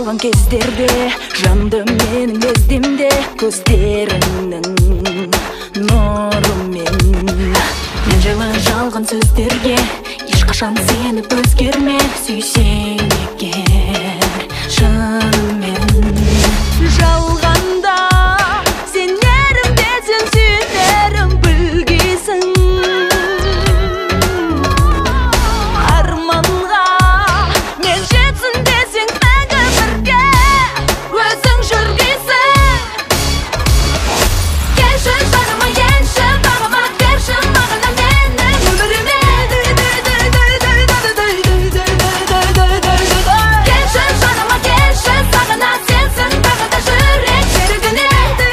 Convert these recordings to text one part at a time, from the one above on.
қалған кездерде жанды менің лездемде көздеріңнің нұрымен. Мен жайлы жалған сөздерге ешқашан сеніп өзгерме, сүйсең егер шынымен. Жалғанда сенерім десең сүйенерім білгейсің. Арманға мен жетсін десең мәңгі бірге өзің жүргейсің. Келші жаныма, енші бағыма, берші мағына менің өміріме. Келші жаныма, келші сағына, сенсің бағыта жүрек серігіне.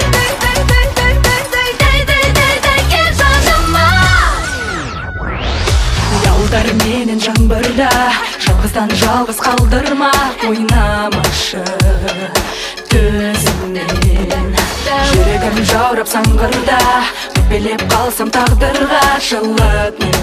Кел жаныма. Ялдар менен жаңбырда, жалғыздан жалғыз қалдырма, ойнамашы төзімнен. Жүрегім жаурап саңғырда, өкпелеп қалсам тағдырға, жылат